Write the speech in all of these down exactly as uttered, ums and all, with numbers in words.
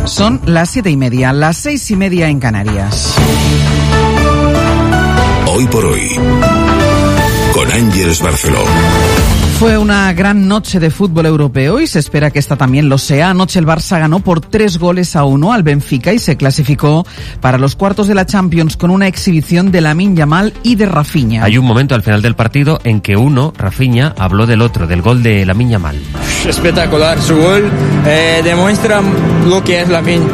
Son las siete y media, las seis y media en Canarias. Hoy por hoy, con Ángeles Barceló. Fue una gran noche de fútbol europeo y se espera que esta también lo sea. Anoche el Barça ganó por tres goles a uno al Benfica y se clasificó para los cuartos de la Champions con una exhibición de Lamine Yamal y de Rafinha. Hay un momento al final del partido en que uno, Rafinha, habló del otro, del gol de Lamine Yamal. Espectacular su gol, eh, demuestra lo que es Lamine.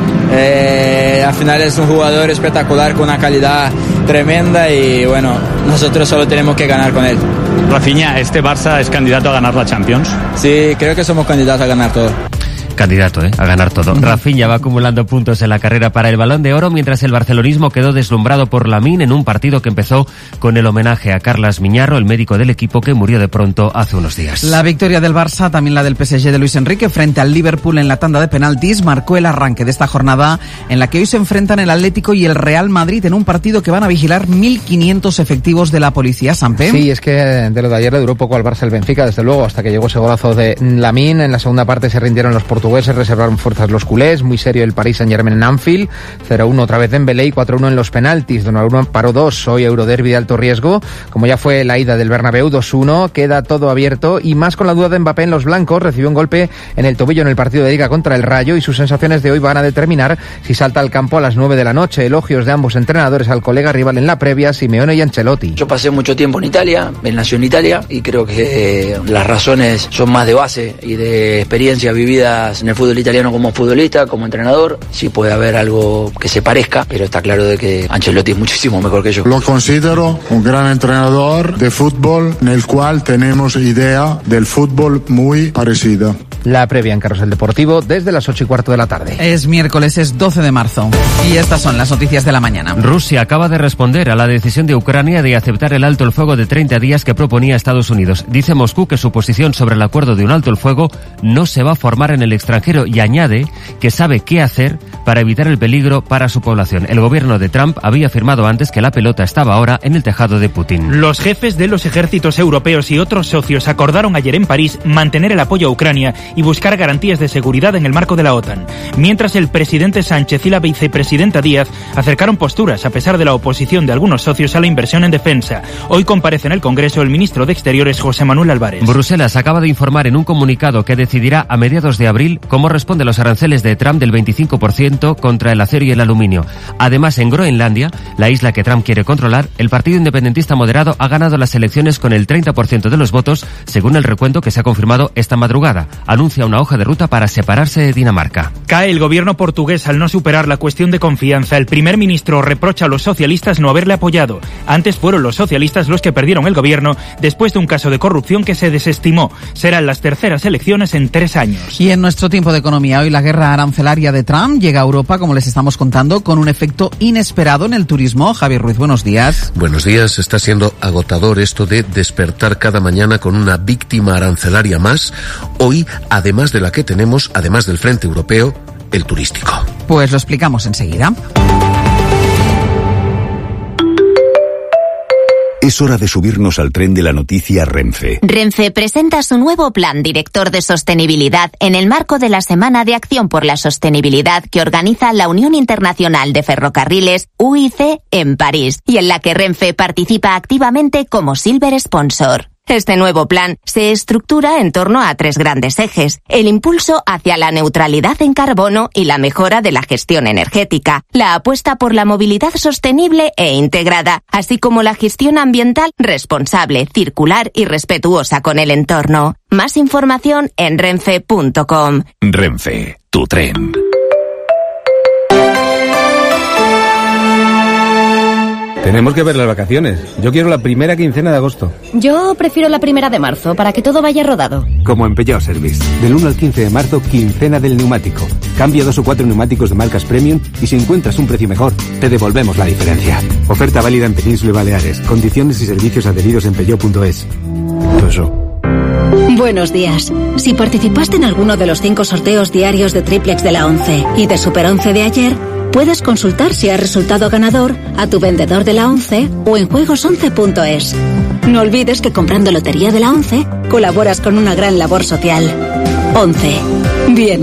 Eh, al final es un jugador espectacular con una calidad tremenda y bueno, nosotros solo tenemos que ganar con él. Rafinha, ¿este Barça es candidato a ganar la Champions? Sí, creo que somos candidatos a ganar todo. Candidato, ¿eh? A ganar todo. Uh-huh. Rafinha va acumulando puntos en la carrera para el Balón de Oro, mientras el barcelonismo quedó deslumbrado por Lamine en un partido que empezó con el homenaje a Carles Miñarro, el médico del equipo que murió de pronto hace unos días. La victoria del Barça, también la del P S G de Luis Enrique frente al Liverpool en la tanda de penaltis, marcó el arranque de esta jornada en la que hoy se enfrentan el Atlético y el Real Madrid en un partido que van a vigilar mil quinientos efectivos de la policía. Sampe. Sí, es que de lo de ayer le duró poco al Barça el Benfica, desde luego, hasta que llegó ese golazo de Lamine. En la segunda parte se rindieron los portugueses, reservaron fuerzas los culés, muy serio el Paris Saint-Germain en Anfield, cero uno otra vez Dembélé y cuatro uno en los penaltis. Donnarumma paró dos, hoy Euroderby de alto riesgo, como ya fue la ida del Bernabéu, dos uno, queda todo abierto y más con la duda de Mbappé en los blancos, recibió un golpe en el tobillo en el partido de Liga contra el Rayo y sus sensaciones de hoy van a determinar si salta al campo a las nueve de la noche. Elogios de ambos entrenadores al colega rival en la previa, Simeone y Ancelotti. Yo pasé mucho tiempo en Italia, él nació en Italia y creo que eh, las razones son más de base y de experiencias vividas en el fútbol italiano como futbolista, como entrenador. Sí puede haber algo que se parezca, pero está claro de que Ancelotti es muchísimo mejor que yo. Lo considero un gran entrenador de fútbol en el cual tenemos idea del fútbol muy parecida. La previa en Carrusel Deportivo desde las ocho y cuarto de la tarde. Es miércoles, es doce de marzo y estas son las noticias de la mañana. Rusia acaba de responder a la decisión de Ucrania de aceptar el alto el fuego de treinta días que proponía Estados Unidos. Dice Moscú que su posición sobre el acuerdo de un alto el fuego no se va a formar en el extranjero y añade que sabe qué hacer para evitar el peligro para su población. El gobierno de Trump había afirmado antes que la pelota estaba ahora en el tejado de Putin. Los jefes de los ejércitos europeos y otros socios acordaron ayer en París mantener el apoyo a Ucrania y buscar garantías de seguridad en el marco de la OTAN, mientras el presidente Sánchez y la vicepresidenta Díaz acercaron posturas a pesar de la oposición de algunos socios a la inversión en defensa. Hoy comparece en el Congreso el ministro de Exteriores José Manuel Álvarez. Bruselas acaba de informar en un comunicado que decidirá a mediados de abril cómo responde a los aranceles de Trump del veinticinco por ciento contra el acero y el aluminio. Además, en Groenlandia, la isla que Trump quiere controlar, el partido independentista moderado ha ganado las elecciones con el treinta por ciento de los votos, según el recuento que se ha confirmado esta madrugada. Anuncia una hoja de ruta para separarse de Dinamarca. Cae el gobierno portugués al no superar la cuestión de confianza. El primer ministro reprocha a los socialistas no haberle apoyado. Antes fueron los socialistas los que perdieron el gobierno después de un caso de corrupción que se desestimó. Serán las terceras elecciones en tres años. Y en nuestro tiempo de economía, hoy la guerra arancelaria de Trump llega a Europa, como les estamos contando, con un efecto inesperado en el turismo. Javier Ruiz, buenos días. Buenos días. Está siendo agotador esto de despertar cada mañana con una víctima arancelaria más. Hoy, además de la que tenemos, además del frente europeo, el turístico. Pues lo explicamos enseguida. Es hora de subirnos al tren de la noticia Renfe. Renfe presenta su nuevo Plan Director de Sostenibilidad en el marco de la Semana de Acción por la Sostenibilidad que organiza la Unión Internacional de Ferrocarriles, U I C, en París, y en la que Renfe participa activamente como Silver Sponsor. Este nuevo plan se estructura en torno a tres grandes ejes: el impulso hacia la neutralidad en carbono y la mejora de la gestión energética, la apuesta por la movilidad sostenible e integrada, así como la gestión ambiental responsable, circular y respetuosa con el entorno. Más información en renfe punto com. Renfe, tu tren. Tenemos que ver las vacaciones. Yo quiero la primera quincena de agosto. Yo prefiero la primera de marzo, para que todo vaya rodado. Como en Peugeot Service. Del uno al quince de marzo, quincena del neumático. Cambia dos o cuatro neumáticos de marcas premium y si encuentras un precio mejor, te devolvemos la diferencia. Oferta válida en Península y Baleares. Condiciones y servicios adheridos en peugeot punto es. Peugeot. Buenos días. Si participaste en alguno de los cinco sorteos diarios de Triplex de la once y de Super once de ayer, puedes consultar si has resultado ganador a tu vendedor de la once o en juegos once punto es. No olvides que comprando Lotería de la once colaboras con una gran labor social. once. Bien.